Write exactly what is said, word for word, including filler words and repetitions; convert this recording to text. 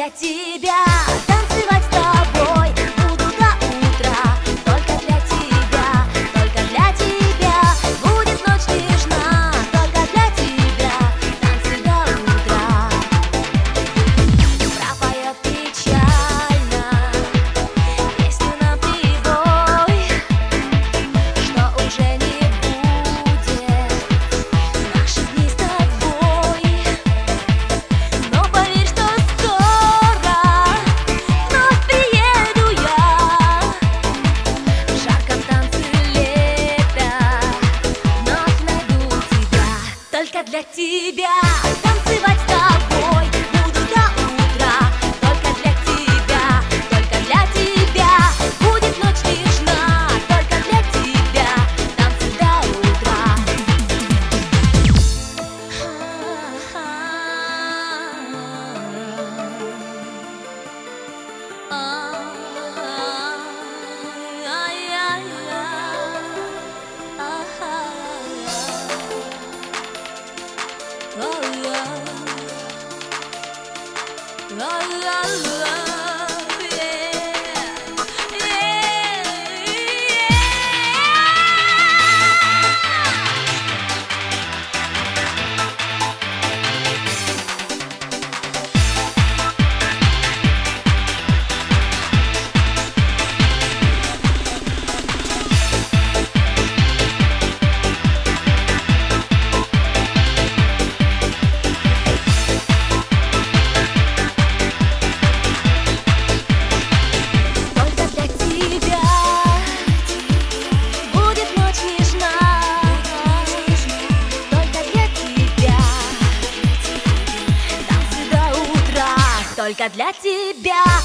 для тебя танцевать с тобой буду до утра. Только для тебя, только для тебя будет ночь нежна. Только для тебя танцы до утра. Пропоет печально песню нам прибой, что уже не будет наших дней с тобой. Но поверь, что скоро вновь приеду я. В жарком танце лета вновь найду тебя. Только для тебя танцевать с тобой буду до утра. Только для тебя, только для тебя будет ночь нежна. Только для тебя танцы до утра. Только для тебя будет ночь нежна. Только для тебя танцы до утра. Только для тебя.